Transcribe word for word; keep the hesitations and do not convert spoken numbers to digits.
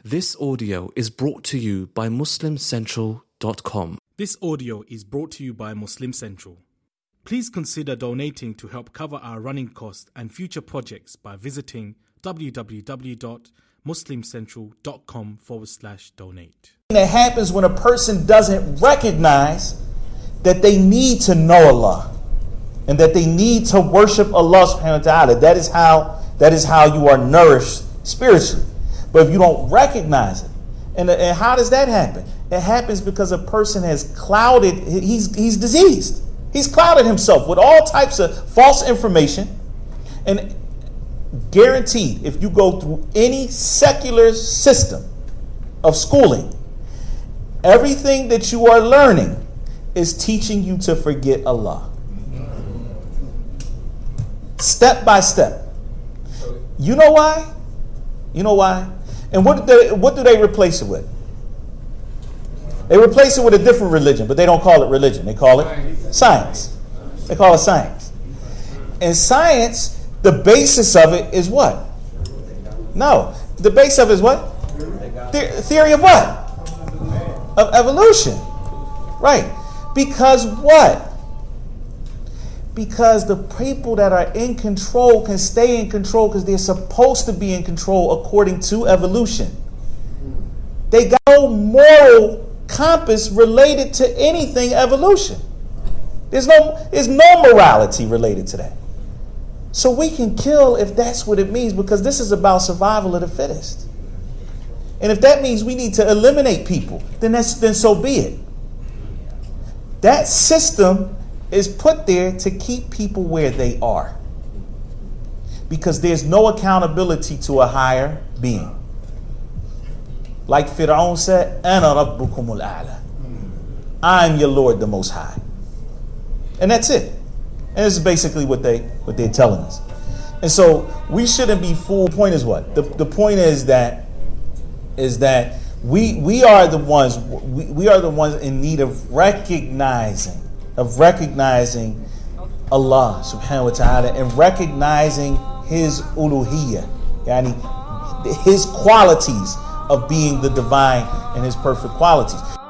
This audio is brought to you by Muslim Central dot com. This audio is brought to you by Muslim Central. Please consider donating to help cover our running costs and future projects by visiting www.muslimcentral.com forward slash donate. That happens when a person doesn't recognize that they need to know Allah and that they need to worship Allah subhanahu wa ta'ala. That is how that is how you are nourished spiritually. But if you don't recognize it, and, and how does that happen? It happens because a person has clouded, he's he's diseased. He's clouded himself with all types of false information. And guaranteed, if you go through any secular system of schooling, everything that you are learning is teaching you to forget Allah. Step by step. You know why? You know why? And what do they, what do they replace it with? They replace it with a different religion, but they don't call it religion. They call it science. They call it science. And science, the basis of it is what? No. The base of it is what? The- theory of what? Of evolution. Right. Because what? Because the people that are in control can stay in control because they're supposed to be in control according to evolution. They got no moral compass related to anything evolution. There's no, there's no morality related to that. So we can kill if that's what it means, because this is about survival of the fittest. And if that means we need to eliminate people, then that's then so be it. That system is put there to keep people where they are, because there's no accountability to a higher being. Like Fir'aun said, Ana Rabbukumul A'la. I'm your Lord, the Most High. And that's it. And this is basically what they what they're telling us. And so we shouldn't be fooled. The point is what? The, the point is that is that we we are the ones we, we are the ones in need of recognizing of recognizing Allah subhanahu wa ta'ala and recognizing His uluhiyyah, yani His qualities of being the divine and His perfect qualities.